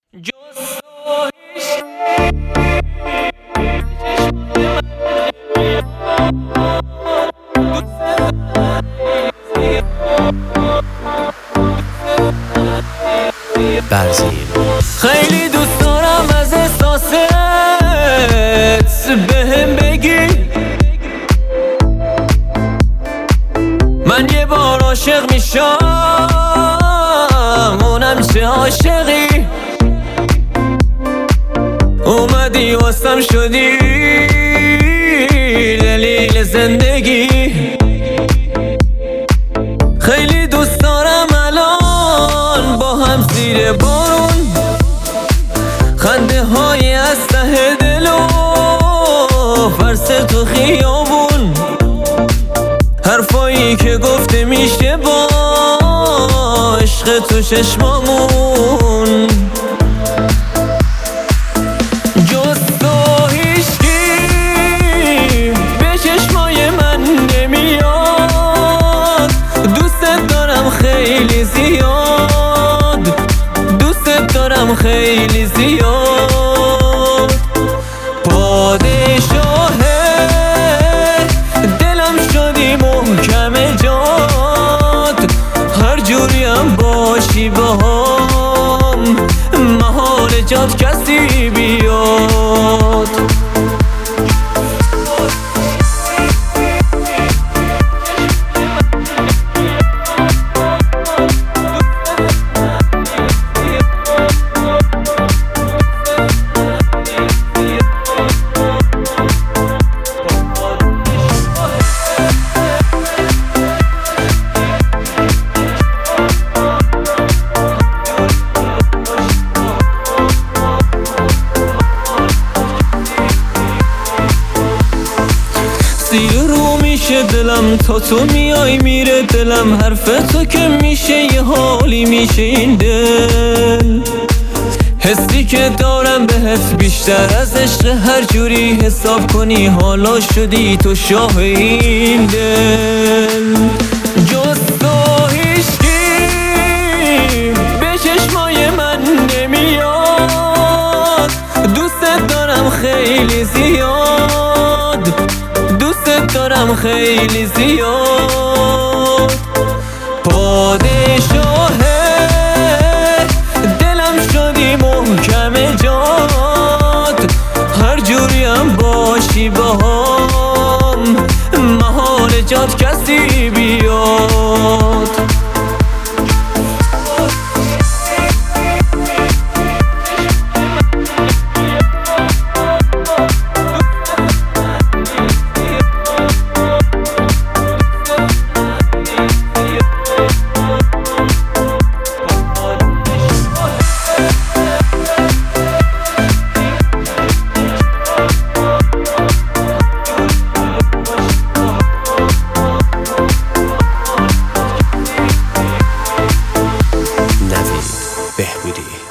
برزین خیلی دوست دارم از احساست بهم بگی من یه بار عاشق میشم اونم چه عاشقی اومدی واسم شدی دلیل زندگی خیلی دوست دارم الان با هم زیر بارون خنده های از ته دل و فرس تو خیابون حرفایی که گفته میشه با عشق تو چشمامون جز تو هیچکی به چشمای من نمیاد دوست دارم خیلی زیاد دوست دارم خیلی زیاد پادشاه دلم شدی محکم جات هر جوریم باشی باهام محال جات کسی بیاد زیر رو میشه دلم تا تو میای میره دلم حرف تو که میشه یه حالی میشه این دل حسی که دارم بهت بیشتر از عشق هر جوری حساب کنی حالا شدی تو شاه این دل جز تو هیچکی به چشمای من نمیاد دوست دارم خیلی زیاد دوست دارم خیلی زیاد پادشاه دلم شدی محکم جات هر جوریم باشی باهام محال جات کسی بیاد بهبودی.